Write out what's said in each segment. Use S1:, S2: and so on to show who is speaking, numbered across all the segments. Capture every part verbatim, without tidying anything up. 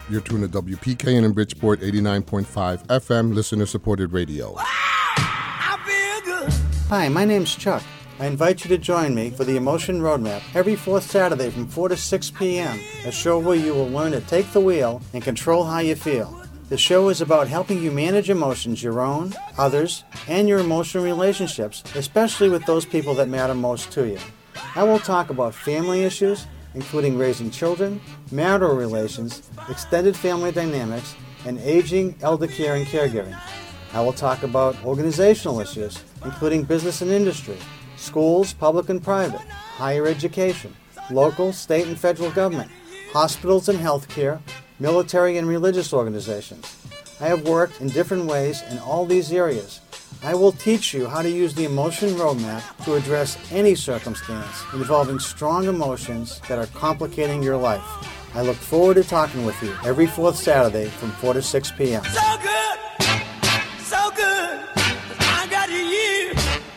S1: You're tuned to W P K N in Bridgeport, eighty-nine point five F M, listener-supported radio.
S2: Wow, I feel good.
S3: Hi, my name's Chuck. I invite you to join me for the Emotion Roadmap every fourth Saturday from four to six p.m., a show where you will learn to take the wheel and control how you feel. The show is about helping you manage emotions, your own, others, and your emotional relationships, especially with those people that matter most to you. I will talk about family issues, including raising children, marital relations, extended family dynamics, and aging, elder care, and caregiving. I will talk about organizational issues, including business and industry, schools, public and private, higher education, local, state, and federal government, hospitals and healthcare, military and religious organizations. I have worked in different ways in all these areas. I will teach you how to use the Emotion Roadmap to address any circumstance involving strong emotions that are complicating your life. I look forward to talking with you every fourth Saturday from four to six p.m.
S2: So good, so good, I got you.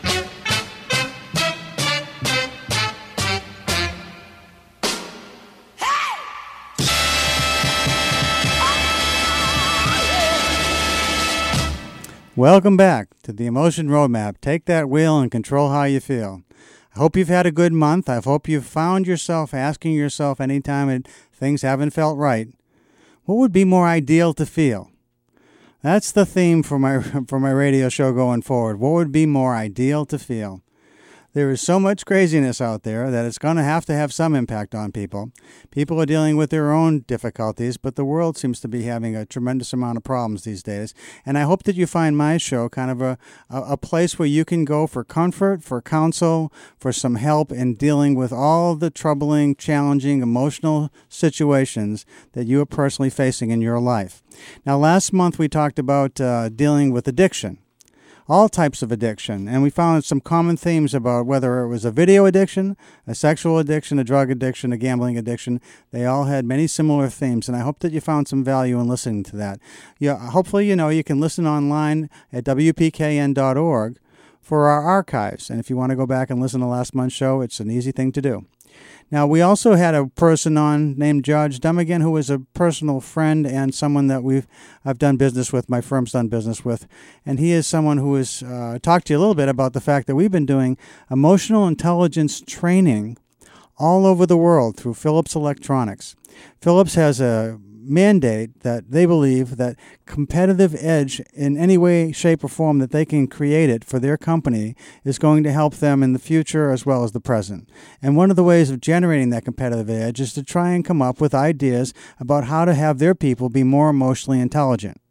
S4: Welcome back to the Emotion Roadmap. Take that wheel and control how you feel. I hope you've had a good month. I hope you've found yourself asking yourself anytime it, things haven't felt right, what would be more ideal to feel? That's the theme for my for my radio show going forward. What would be more ideal to feel? There is so much craziness out there that it's going to have to have some impact on people. People are dealing with their own difficulties, but the world seems to be having a tremendous amount of problems these days. And I hope that you find my show kind of a, a, a place where you can go for comfort, for counsel, for some help in dealing with all the troubling, challenging, emotional situations that you are personally facing in your life. Now, last month we talked about uh, dealing with addiction. All types of addiction, and we found some common themes about whether it was a video addiction, a sexual addiction, a drug addiction, a gambling addiction. They all had many similar themes, and I hope that you found some value in listening to that. Yeah, hopefully, you know, you can listen online at W P K N dot org for our archives, and if you want to go back and listen to last month's show, it's an easy thing to do. Now, we also had a person on named George Dummigan, who is a personal friend and someone that we've I've done business with, my firm's done business with, and he is someone who has uh, talked to you a little bit about the fact that we've been doing emotional intelligence training all over the world through Philips Electronics. Philips has a mandate that they believe that competitive edge in any way, shape, or form that they can create it for their company is going to help them in the future as well as the present. And one of the ways of generating that competitive edge is to try and come up with ideas about how to have their people be more emotionally intelligent.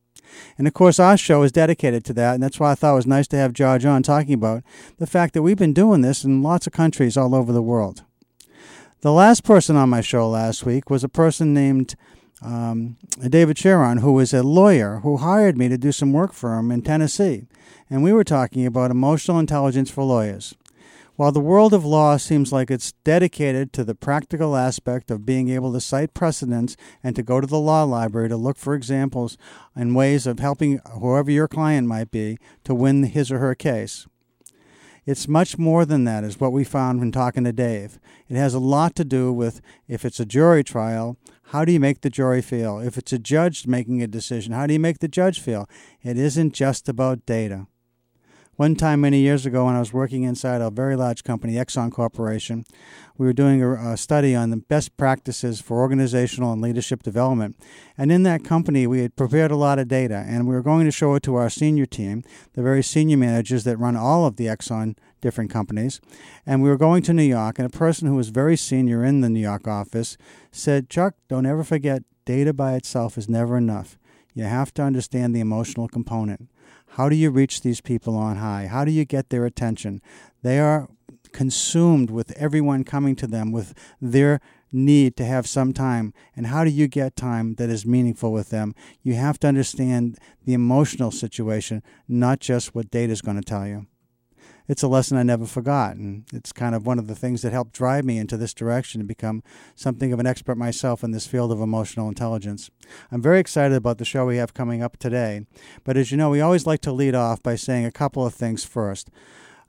S4: And of course, our show is dedicated to that, and that's why I thought it was nice to have George on talking about the fact that we've been doing this in lots of countries all over the world. The last person on my show last week was a person named Um, David Sharon, who is a lawyer who hired me to do some work for him in Tennessee. And we were talking about emotional intelligence for lawyers. While the world of law seems like it's dedicated to the practical aspect of being able to cite precedents and to go to the law library to look for examples and ways of helping whoever your client might be to win his or her case, it's much more than that, is what we found when talking to Dave. It has a lot to do with, if it's a jury trial, how do you make the jury feel? If it's a judge making a decision, how do you make the judge feel? It isn't just about data. One time many years ago when I was working inside a very large company, Exxon Corporation, we were doing a, a study on the best practices for organizational and leadership development. And in that company, we had prepared a lot of data, and we were going to show it to our senior team, the very senior managers that run all of the Exxon different companies. And we were going to New York, and a person who was very senior in the New York office said, "Chuck, don't ever forget, data by itself is never enough. You have to understand the emotional component. How do you reach these people on high? How do you get their attention? They are consumed with everyone coming to them with their need to have some time. And how do you get time that is meaningful with them? You have to understand the emotional situation, not just what data is going to tell you." It's a lesson I never forgot, and it's kind of one of the things that helped drive me into this direction and become something of an expert myself in this field of emotional intelligence. I'm very excited about the show we have coming up today, but as you know, we always like to lead off by saying a couple of things first.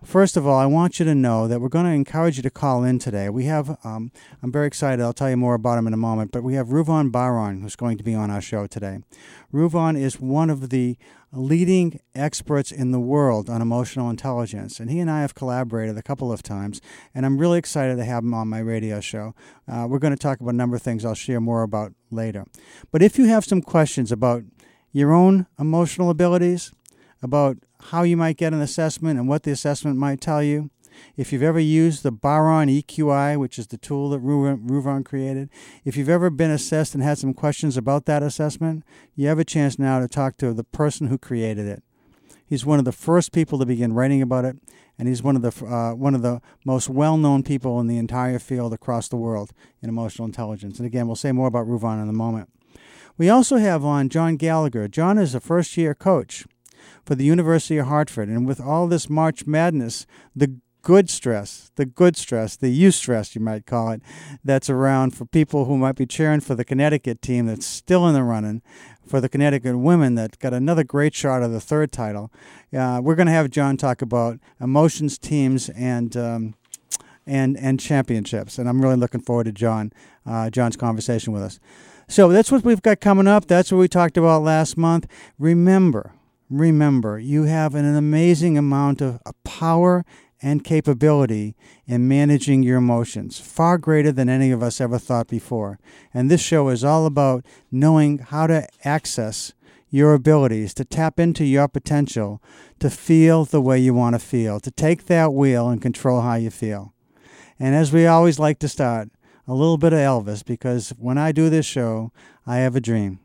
S4: First of all, I want you to know that we're going to encourage you to call in today. We have, um, I'm very excited, I'll tell you more about him in a moment, but we have Ruvan Baron, who's going to be on our show today. Ruvan is one of the leading experts in the world on emotional intelligence, and he and I have collaborated a couple of times, and I'm really excited to have him on my radio show. Uh, we're going to talk about a number of things I'll share more about later. But if you have some questions about your own emotional abilities, about how you might get an assessment and what the assessment might tell you, if you've ever used the Baron E Q I, which is the tool that Ruvan created, if you've ever been assessed and had some questions about that assessment, you have a chance now to talk to the person who created it. He's one of the first people to begin writing about it, and he's one of the uh, one of the most well-known people in the entire field across the world in emotional intelligence. And again, we'll say more about Ruvan in a moment. We also have on John Gallagher. John is a first-year coach for the University of Hartford, and with all this March Madness, the good stress, the good stress, the eustress, you might call it, that's around for people who might be cheering for the Connecticut team that's still in the running, for the Connecticut women that got another great shot of the third title. Uh, we're going to have John talk about emotions, teams, and um, and and championships, and I'm really looking forward to John, uh, John's conversation with us. So that's what we've got coming up. That's what we talked about last month. Remember, remember, you have an amazing amount of power and capability in managing your emotions, far greater than any of us ever thought before. And this show is all about knowing how to access your abilities, to tap into your potential, to feel the way you want to feel, to take that wheel and control how you feel. And as we always like to start, a little bit of Elvis, because when I do this show, I have a dream.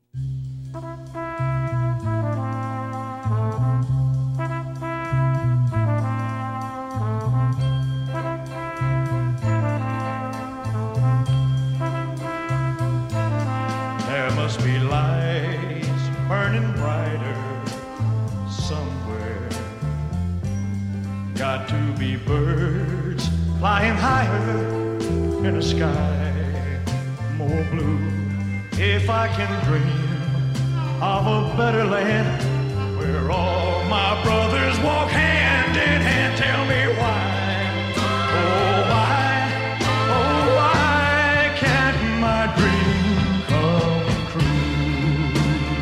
S5: There must be lights burning brighter somewhere. Got to be birds flying higher in a sky more blue. If I can dream of a better land where all my brothers walk hand in hand, tell me why, oh why, oh why can't my dream come true?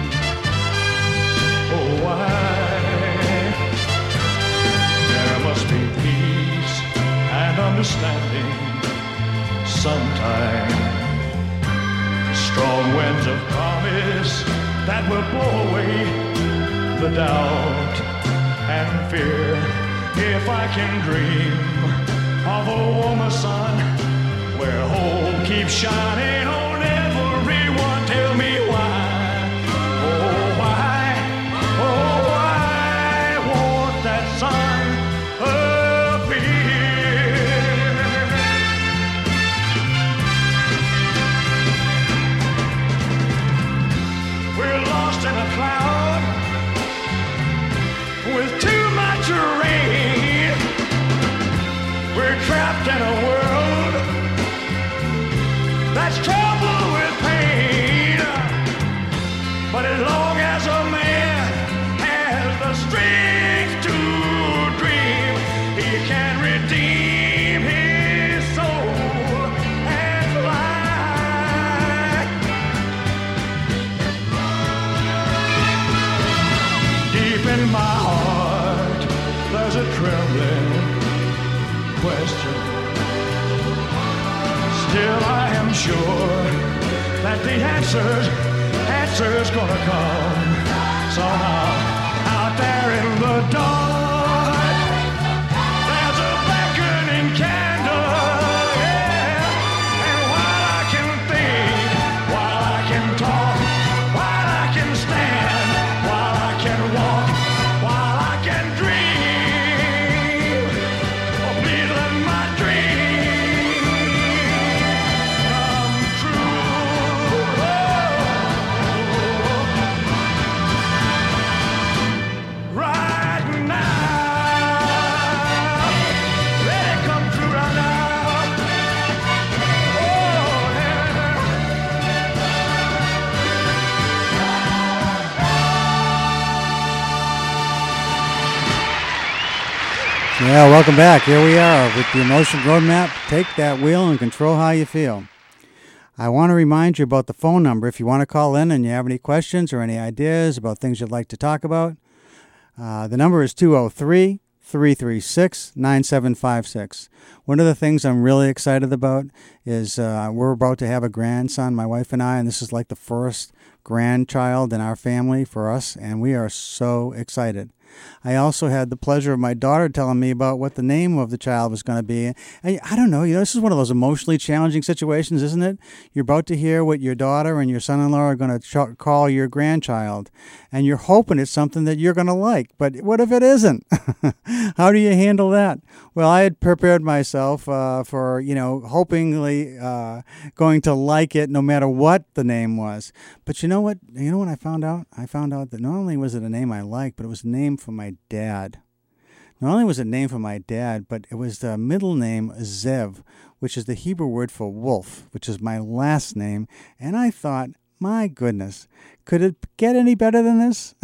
S5: Oh why? There must be peace and understanding sometime. Strong winds of promise that will blow away the doubt and fear. If I can dream of a warmer sun where hope keeps shining on everyone, tell me why, oh why, oh why won't that sun appear? We're lost in a cloud with too much rain. We're trapped in a world that's troubled with pain. But as long as a man has the strength to dream, he can redeem his soul and fly. Deep in my heart, there's a trembling question. Still I am sure that the answers, answers gonna come somehow. Out there in the dark, there's a beckoning candle, yeah. And while I can think, while I can talk, while I can stand, while I can walk, while I can dream, oh please let my dream come true. Oh. Right now
S4: Yeah, welcome back. Here we are with the Emotion Roadmap. Take that wheel and control how you feel. I want to remind you about the phone number. If you want to call in and you have any questions or any ideas about things you'd like to talk about, uh, the number is two oh three, three three six, nine seven five six. One of the things I'm really excited about is uh, we're about to have a grandson, my wife and I, and this is like the first grandchild in our family for us, and we are so excited. I also had the pleasure of my daughter telling me about what the name of the child was going to be. And I don't know, you know, this is one of those emotionally challenging situations, isn't it? You're about to hear what your daughter and your son-in-law are going to ch- call your grandchild, and you're hoping it's something that you're going to like. But what if it isn't? How do you handle that? Well, I had prepared myself uh, for, you know, hopingly uh, going to like it no matter what the name was. But you know what? You know what I found out? I found out that not only was it a name I liked, but it was a name for my dad. Not only was it a name for my dad, but it was the middle name Zev, which is the Hebrew word for wolf, which is my last name. And I thought, my goodness, could it get any better than this?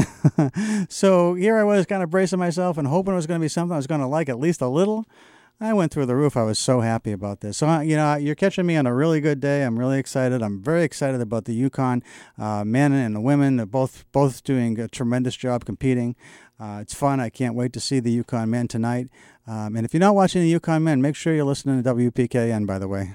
S4: So here I was kind of bracing myself and hoping it was going to be something I was going to like at least a little. I went through the roof. I was so happy about this. So, uh, you know, you're catching me on a really good day. I'm really excited. I'm very excited about the Yukon uh, men and the women. They're both, both doing a tremendous job competing. Uh, it's fun. I can't wait to see the Yukon men tonight. Um, and if you're not watching the Yukon men, make sure you're listening to W P K N, by the way.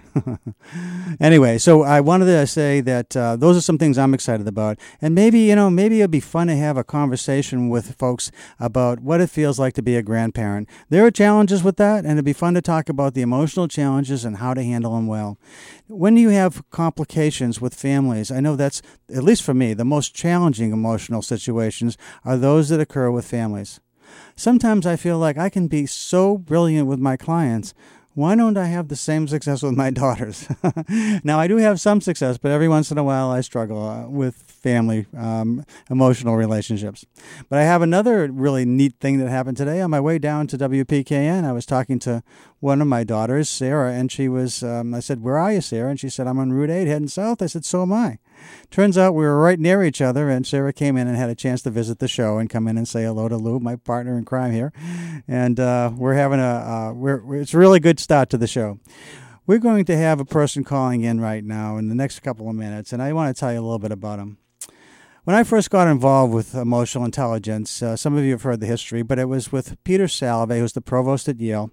S4: Anyway, so I wanted to say that uh, those are some things I'm excited about. And maybe, you know, maybe it'd be fun to have a conversation with folks about what it feels like to be a grandparent. There are challenges with that, and it'd be fun to talk about the emotional challenges and how to handle them well. When you have complications with families, I know that's, at least for me, the most challenging emotional situations are those that occur with families. Sometimes I feel like I can be so brilliant with my clients. Why don't I have the same success with my daughters? Now, I do have some success, but every once in a while I struggle uh, with family um, emotional relationships. But I have another really neat thing that happened today. On my way down to W P K N, I was talking to one of my daughters, Sarah, and she was, um, I said, "Where are you, Sarah?" And she said, "I'm on Route eight heading south." I said, "So am I." Turns out we were right near each other, and Sarah came in and had a chance to visit the show and come in and say hello to Lou, my partner in crime here. And uh, we're having a, uh, we're, we're, it's a really good start to the show. We're going to have a person calling in right now in the next couple of minutes, and I want to tell you a little bit about him. When I first got involved with emotional intelligence, uh, some of you have heard the history, but it was with Peter Salovey, who's the provost at Yale,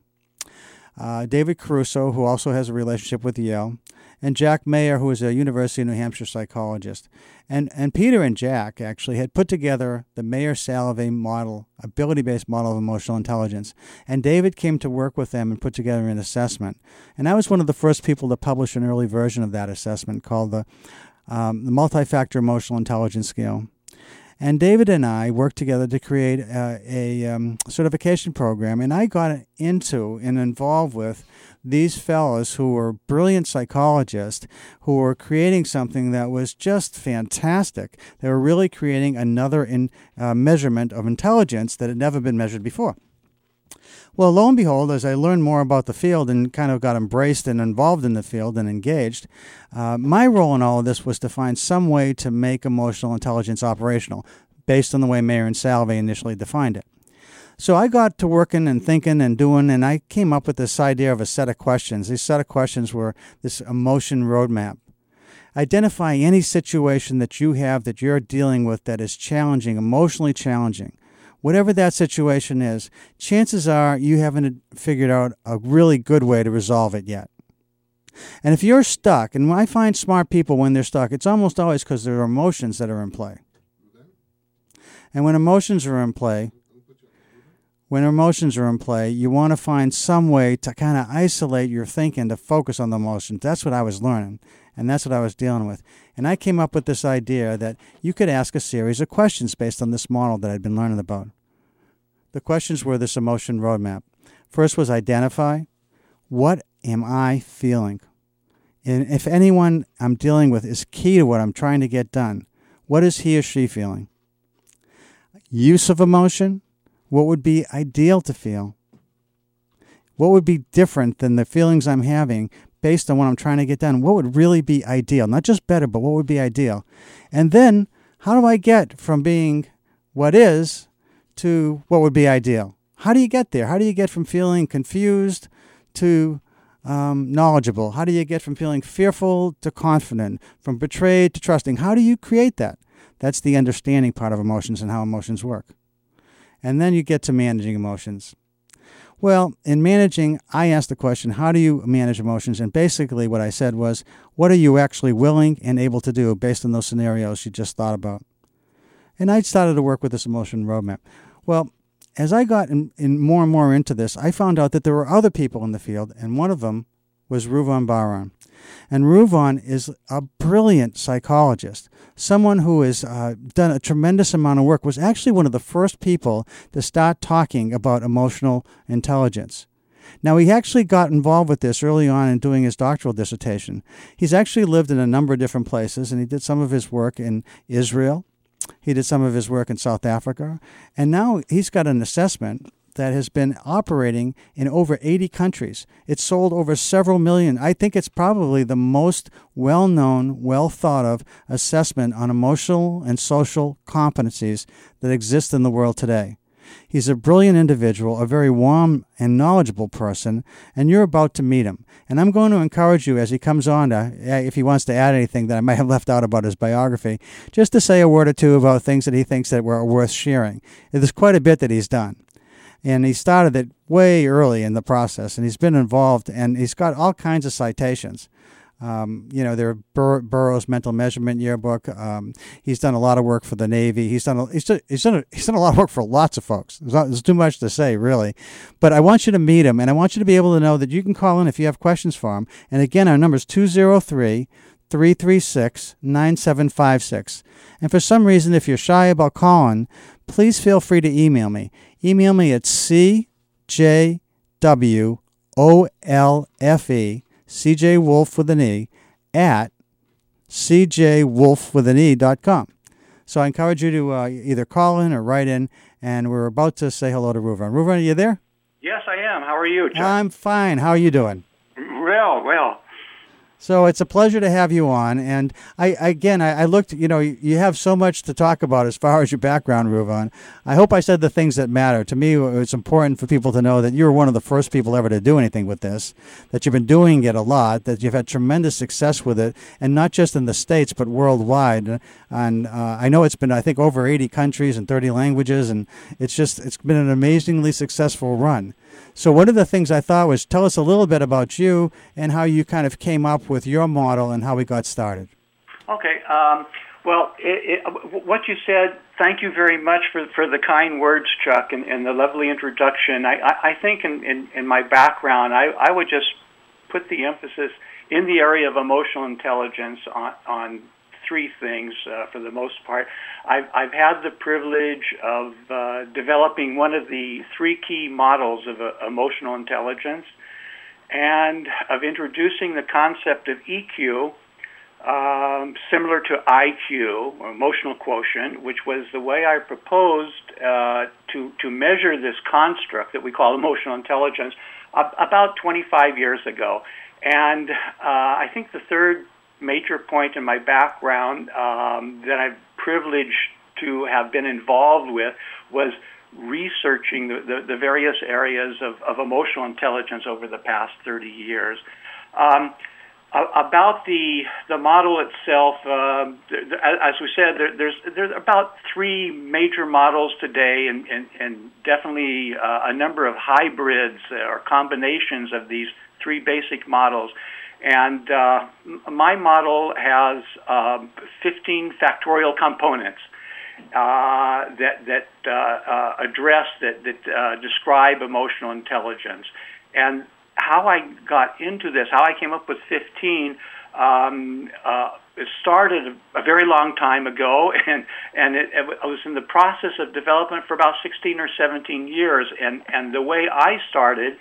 S4: uh, David Caruso, who also has a relationship with Yale, and Jack Mayer, who is a University of New Hampshire psychologist. And and Peter and Jack actually had put together the Mayer-Salovey model, ability-based model of emotional intelligence. And David came to work with them and put together an assessment. And I was one of the first people to publish an early version of that assessment called the, um, the Multi-Factor Emotional Intelligence Scale. And David and I worked together to create a, a um, certification program, and I got into and involved with these fellows who were brilliant psychologists who were creating something that was just fantastic. They were really creating another in, uh, measurement of intelligence that had never been measured before. Well, lo and behold, as I learned more about the field and kind of got embraced and involved in the field and engaged, uh, my role in all of this was to find some way to make emotional intelligence operational, based on the way Mayer and Salovey initially defined it. So I got to working and thinking and doing, and I came up with this idea of a set of questions. These set of questions were this emotion roadmap. Identify any situation that you have that you're dealing with that is challenging, emotionally challenging. Whatever that situation is, chances are you haven't figured out a really good way to resolve it yet. And if you're stuck, and I find smart people when they're stuck, it's almost always because there are emotions that are in play. And when emotions are in play, when emotions are in play, you want to find some way to kind of isolate your thinking to focus on the emotions. That's what I was learning, and that's what I was dealing with. And I came up with this idea that you could ask a series of questions based on this model that I'd been learning about. The questions were this emotion roadmap. First was identify, what am I feeling? And if anyone I'm dealing with is key to what I'm trying to get done, what is he or she feeling? Use of emotion. What would be ideal to feel? What would be different than the feelings I'm having based on what I'm trying to get done? What would really be ideal? Not just better, but what would be ideal? And then, how do I get from being what is to what would be ideal? How do you get there? How do you get from feeling confused to um, knowledgeable? How do you get from feeling fearful to confident, from betrayed to trusting? How do you create that? That's the understanding part of emotions and how emotions work. And then you get to managing emotions. Well, in managing, I asked the question, how do you manage emotions? And basically what I said was, what are you actually willing and able to do based on those scenarios you just thought about? And I started to work with this emotion roadmap. Well, as I got in, in more and more into this, I found out that there were other people in the field, and one of them was Ruvan Bar-On. And Ruvan is a brilliant psychologist, someone who has uh, done a tremendous amount of work, was actually one of the first people to start talking about emotional intelligence. Now, he actually got involved with this early on in doing his doctoral dissertation. He's actually lived in a number of different places, and he did some of his work in Israel. He did some of his work in South Africa. And now he's got an assessment that has been operating in over eighty countries. It's sold over several million. I think it's probably the most well-known, well-thought-of assessment on emotional and social competencies that exist in the world today. He's a brilliant individual, a very warm and knowledgeable person, and you're about to meet him. And I'm going to encourage you as he comes on, to, if he wants to add anything that I might have left out about his biography, just to say a word or two about things that he thinks that were worth sharing. There's quite a bit that he's done. And he started it way early in the process, and he's been involved, and he's got all kinds of citations. Um, you know, there are Bur- Burroughs Mental Measurement Yearbook. Um, he's done a lot of work for the Navy. He's done a, he's done, he's done a, he's done a lot of work for lots of folks. There's, not, there's too much to say, really. But I want you to meet him, and I want you to be able to know that you can call in if you have questions for him. And again, our number is two oh three, three three six, nine seven five six. And for some reason, if you're shy about calling, please feel free to email me. Email me at C J W O L F E, C J Wolf with an E, at C J Wolf with an E dot com. So I encourage you to uh, either call in or write in, and we're about to say hello to Ruvan. Ruvan, are you there?
S6: Yes, I am. How are you, Chuck?
S4: I'm fine. How are you doing?
S6: Well, well.
S4: So it's a pleasure to have you on. And I, again, I, I looked, you know, you have so much to talk about as far as your background, Ruvan. I hope I said the things that matter. To me, it's important for people to know that you were one of the first people ever to do anything with this, that you've been doing it a lot, that you've had tremendous success with it, and not just in the States, but worldwide. And uh, I know it's been, I think, over eighty countries and thirty languages, and it's just, it's been an amazingly successful run. So one of the things I thought was, tell us a little bit about you and how you kind of came up with your model and how we got started.
S6: Okay. Um, well, it, it, what you said, thank you very much for, for the kind words, Chuck, and, and the lovely introduction. I, I, I think in, in, in my background, I, I would just put the emphasis in the area of emotional intelligence on, on three things uh, for the most part. I've, I've had the privilege of uh, developing one of the three key models of uh, emotional intelligence and of introducing the concept of E Q, um, similar to I Q, or emotional quotient, which was the way I proposed uh, to, to measure this construct that we call emotional intelligence uh, about twenty-five years ago. And uh, I think the third major point in my background um, that I'm privileged to have been involved with was researching the, the, the various areas of, of emotional intelligence over the past thirty years. Um, about the the model itself, uh, as we said, there, there's there's about three major models today, and, and, and definitely uh, a number of hybrids or combinations of these three basic models. And uh, my model has um, fifteen factorial components uh, that that uh, uh, address that that uh, describe emotional intelligence. And how I got into this, how I came up with fifteen, um, uh, it started a very long time ago, and and it, it, I was in the process of development for about sixteen or seventeen years. And and the way I started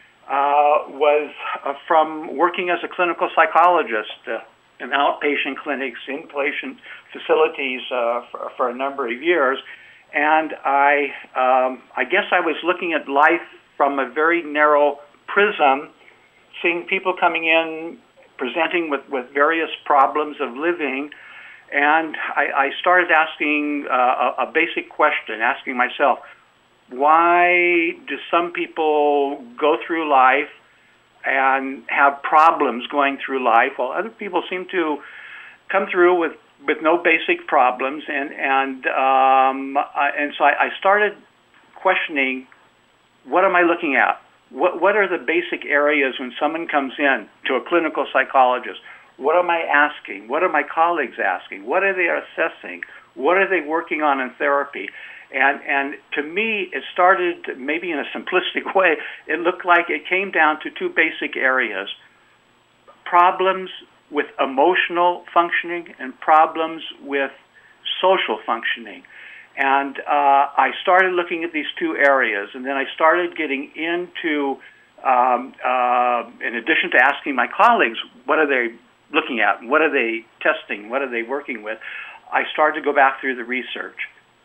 S6: Uh, was uh, from working as a clinical psychologist uh, in outpatient clinics, inpatient facilities uh, for, for a number of years. And I, um, I guess I was looking at life from a very narrow prism, seeing people coming in, presenting with, with various problems of living. And I, I started asking uh, a, a basic question, asking myself, why do some people go through life and have problems going through life, while other people seem to come through with, with no basic problems? And and um, I, and so I, I started questioning, what am I looking at? What what are the basic areas when someone comes in to a clinical psychologist? What am I asking? What are my colleagues asking? What are they assessing? What are they working on in therapy? And and to me, it started maybe in a simplistic way. It looked like it came down to two basic areas: problems with emotional functioning and problems with social functioning. And uh, I started looking at these two areas, and then I started getting into, um, uh, in addition to asking my colleagues, what are they looking at? What are they testing? What are they working with? I started to go back through the research.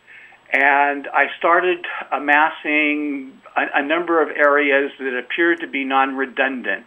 S6: And I started amassing a, a number of areas that appeared to be non-redundant.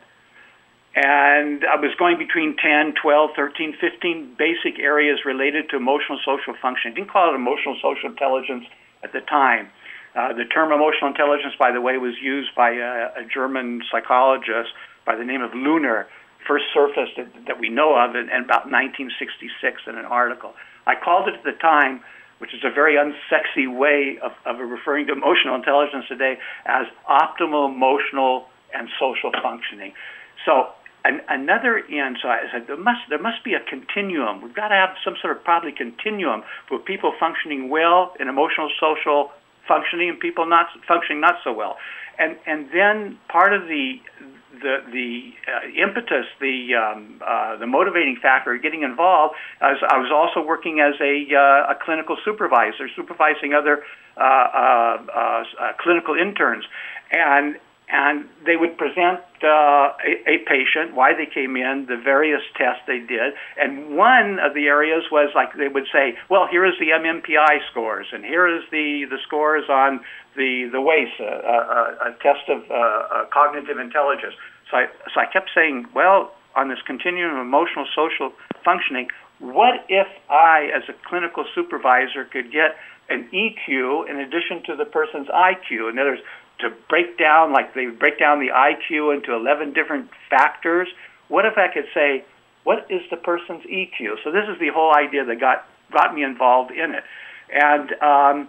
S6: And I was going between ten, twelve, thirteen, fifteen basic areas related to emotional social functioning. I didn't call it emotional social intelligence at the time. Uh, the term emotional intelligence, by the way, was used by a, a German psychologist by the name of Luhner, first surfaced that, that we know of in, in about nineteen sixty-six in an article. I called it at the time, which is a very unsexy way of, of referring to emotional intelligence today, as optimal emotional and social functioning. So an, another end, so I said, there must, there must be a continuum. We've got to have some sort of probably continuum for people functioning well in emotional social functioning and people not functioning not so well. And and then part of the the the uh, impetus, the um, uh, the motivating factor of getting involved, as I was also working as a uh, a clinical supervisor, supervising other uh, uh, uh, uh, clinical interns, and and they would present uh, a, a patient, why they came in, the various tests they did, and one of the areas was like they would say, well, here is the M M P I scores, and here is the the scores on the the W A C E, a, a, a test of uh, uh, cognitive intelligence. So I, so I kept saying, well, on this continuum of emotional social functioning, what if I, as a clinical supervisor, could get an E Q in addition to the person's I Q? In other words, to break down, like they break down the I Q into eleven different factors. What if I could say, what is the person's E Q? So this is the whole idea that got, got me involved in it. And um,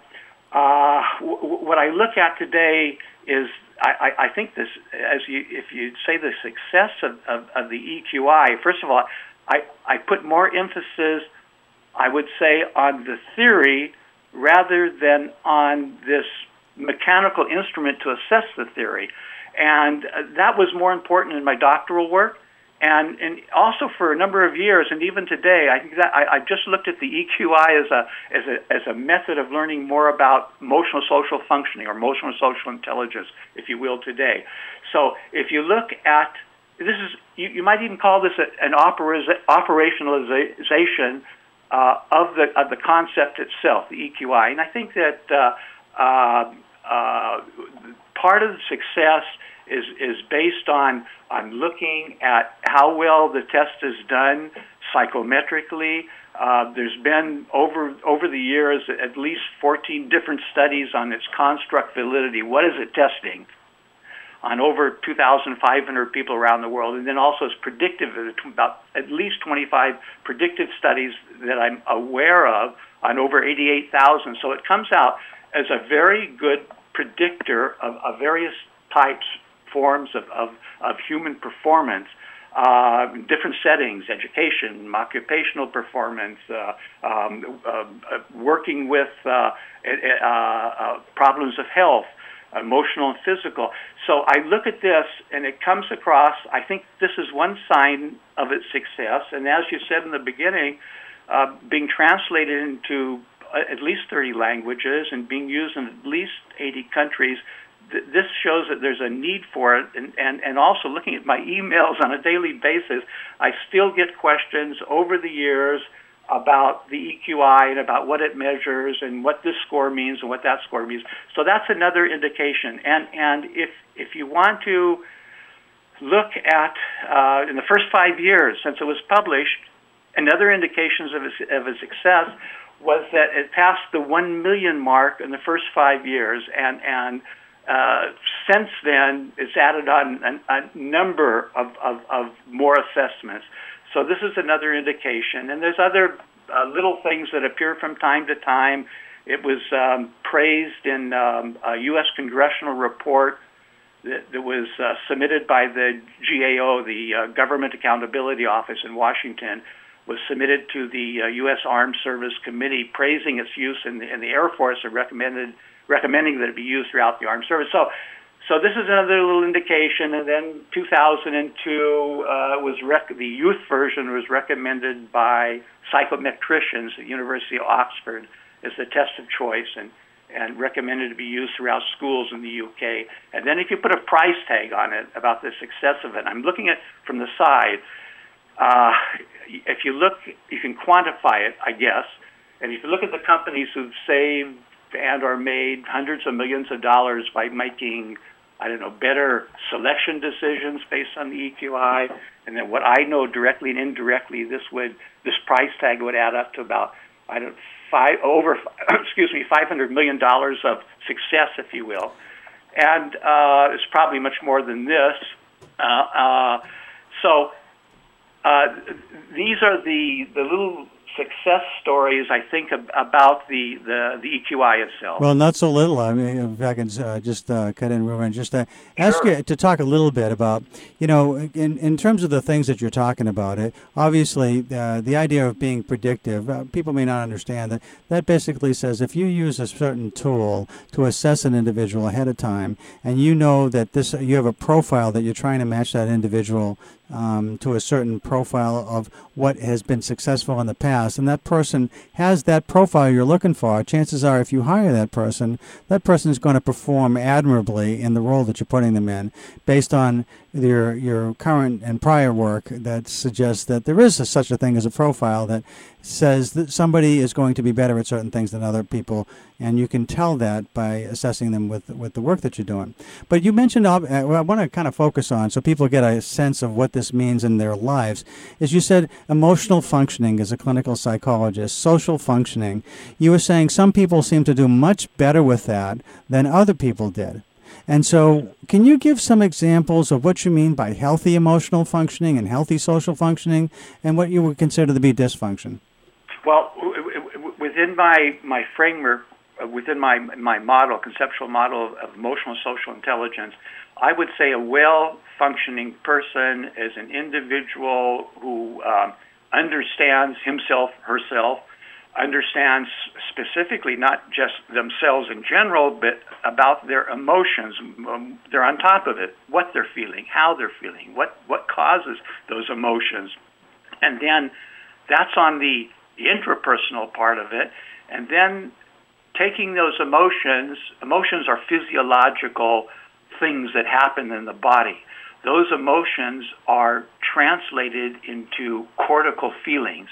S6: Uh, w- what I look at today is, I, I, I think this, as you, if you say the success of, of, of the E Q I, first of all, I, I put more emphasis, I would say, on the theory rather than on this mechanical instrument to assess the theory. And uh, that was more important in my doctoral work. And, and also for a number of years, and even today, I think that I, I just looked at the E Q I as a as a as a method of learning more about emotional social functioning or emotional social intelligence, if you will, today. So if you look at this, is you, you might even call this a, an opera, operationalization uh, of the of the concept itself, the E Q I. And I think that uh, uh, uh, part of the success is is based on on looking at how well the test is done psychometrically. Uh, there's been over over the years at least fourteen different studies on its construct validity. What is it testing? On over two thousand five hundred people around the world, and then also it's predictive, about at least twenty-five predictive studies that I'm aware of on over eighty-eight thousand. So it comes out as a very good predictor of, of various types, forms of, of, of human performance, uh, different settings, education, occupational performance, uh, um, uh, uh, working with uh, uh, uh, problems of health, emotional and physical. So I look at this, and it comes across, I think this is one sign of its success, and as you said in the beginning, uh, being translated into at least thirty languages and being used in at least eighty countries, th- this shows that there's a need for it. And, and, and also looking at my emails on a daily basis, I still get questions over the years about the E Q I and about what it measures and what this score means and what that score means. So that's another indication. And and if if you want to look at, uh, in the first five years since it was published, another indications of its, of its success was that it passed the one million mark in the first five years, and and uh, since then it's added on a, a number of, of, of more assessments. So this is another indication, and there's other uh, little things that appear from time to time. It was um, praised in um, a U S congressional report that, that was uh, submitted by the G A O, the uh, Government Accountability Office in Washington, was submitted to the uh, U S Armed Service Committee, praising its use in the, in the Air Force and recommended recommending that it be used throughout the Armed Service. So, so this is another little indication. And then two thousand two uh, was rec- the youth version was recommended by psychometricians at the University of Oxford as the test of choice, and, and recommended to be used throughout schools in the U K. And then if you put a price tag on it about the success of it, I'm looking at from the side. Uh, if you look, you can quantify it, I guess. And if you look at the companies who've saved and or made hundreds of millions of dollars by making, I don't know, better selection decisions based on the E Q I, and then what I know directly and indirectly, this would this price tag would add up to about, I don't five over excuse me five hundred million dollars of success, if you will, and uh, it's probably much more than this. Uh, uh, so uh, these are the the little success stories, I think, ab- about the, the, the E Q I itself.
S4: Well, not so little. I mean, if I can uh, just uh, cut in, Ruben, just uh, ask
S6: Sure.
S4: you to talk a little bit about, you know, in, in terms of the things that you're talking about, it obviously uh, the idea of being predictive, uh, people may not understand that. That basically says if you use a certain tool to assess an individual ahead of time, and you know that this, you have a profile that you're trying to match that individual Um, to a certain profile of what has been successful in the past, and that person has that profile you're looking for, chances are if you hire that person, that person is going to perform admirably in the role that you're putting them in based on your your current and prior work that suggests that there is a, such a thing as a profile that says that somebody is going to be better at certain things than other people, and you can tell that by assessing them with with the work that you're doing. But you mentioned, uh, I want to kind of focus on, so people get a sense of what this means in their lives, is you said emotional functioning as a clinical psychologist, social functioning. You were saying some people seem to do much better with that than other people did. And so can you give some examples of what you mean by healthy emotional functioning and healthy social functioning, and what you would consider to be dysfunction?
S6: Well, within my, my framework, within my, my model, conceptual model of emotional social intelligence, I would say a well-functioning person is an individual who um, understands himself, herself, understands specifically not just themselves in general, but about their emotions. Um, they're on top of it, what they're feeling, how they're feeling, what, what causes those emotions. And then that's on the, the intrapersonal part of it. And then taking those emotions, emotions are physiological things that happen in the body. Those emotions are translated into cortical feelings.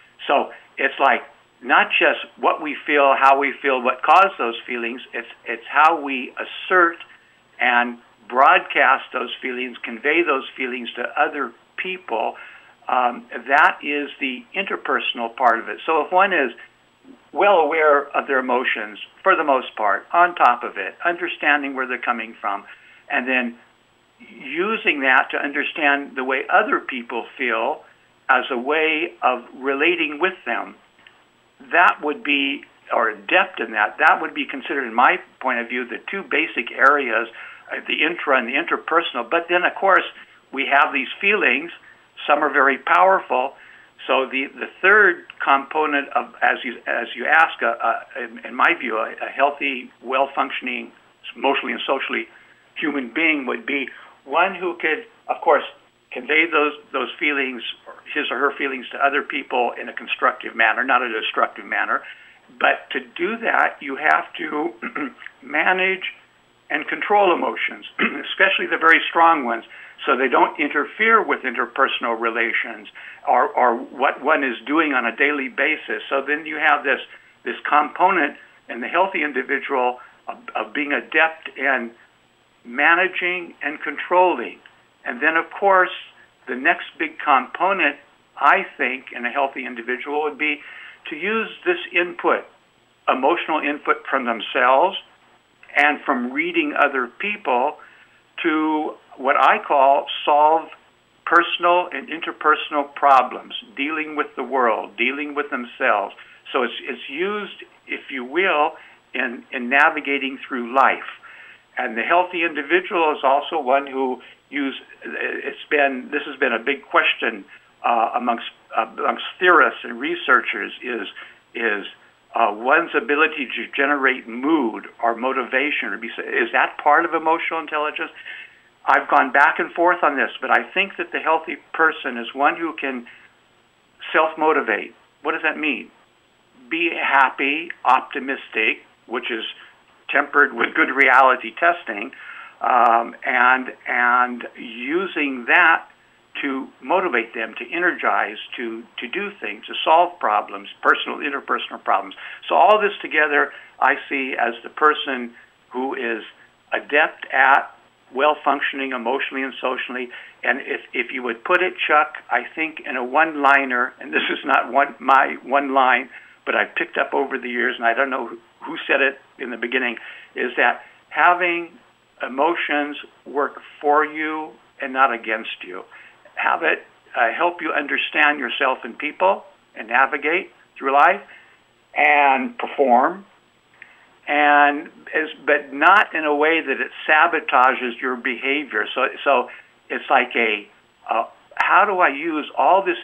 S6: So it's like not just what we feel, how we feel, what caused those feelings, it's it's how we assert and broadcast those feelings, convey those feelings to other people. Um, that is the interpersonal part of it. So if one is well aware of their emotions, for the most part, on top of it, understanding where they're coming from, and then using that to understand the way other people feel as a way of relating with them, that would be, or adept in that, that would be considered, in my point of view, the two basic areas, uh, the intra and the interpersonal. But then, of course, we have these feelings. Some are very powerful. So the, the third component of, as you as you ask, uh, uh, in, in my view, a, a healthy, well-functioning, emotionally and socially human being would be one who could, of course, convey those those feelings, his or her feelings, to other people in a constructive manner, not a destructive manner. But to do that, you have to manage and control emotions, especially the very strong ones, so they don't interfere with interpersonal relations or, or what one is doing on a daily basis. So then you have this this component in the healthy individual of, of being adept in managing and controlling. And then, of course, the next big component, I think, in a healthy individual would be to use this input, emotional input from themselves and from reading other people to what I call solve personal and interpersonal problems, dealing with the world, dealing with themselves. So it's it's used, if you will, in, in navigating through life. And the healthy individual is also one who use it's been this has been a big question uh, amongst uh, amongst theorists and researchers is is uh, one's ability to generate mood or motivation, or be, is that part of emotional intelligence? I've gone back and forth on this, but I think that the healthy person is one who can self-motivate. What does that mean? Be happy, optimistic, which is tempered with good reality testing, um, and and using that to motivate them, to energize, to, to do things, to solve problems, personal, interpersonal problems. So all this together I see as the person who is adept at well-functioning emotionally and socially. And if, if you would put it, Chuck, I think in a one-liner, and this is not one my one line, but I've picked up over the years, and I don't know who, who said it in the beginning, is that having emotions work for you and not against you. Have it uh, help you understand yourself and people and navigate through life and perform, and as, but not in a way that it sabotages your behavior. So, so it's like a uh, how do I use all this